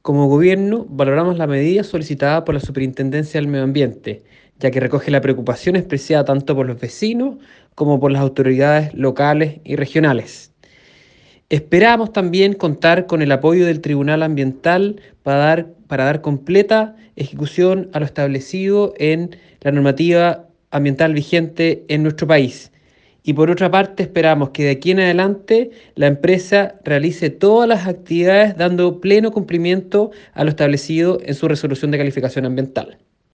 Como gobierno, valoramos la medida solicitada por la Superintendencia del Medio Ambiente, ya que recoge la preocupación expresada tanto por los vecinos como por las autoridades locales y regionales. Esperamos también contar con el apoyo del Tribunal Ambiental para dar completa ejecución a lo establecido en la normativa ambiental vigente en nuestro país. Y por otra parte, esperamos que de aquí en adelante la empresa realice todas las actividades dando pleno cumplimiento a lo establecido en su resolución de calificación ambiental.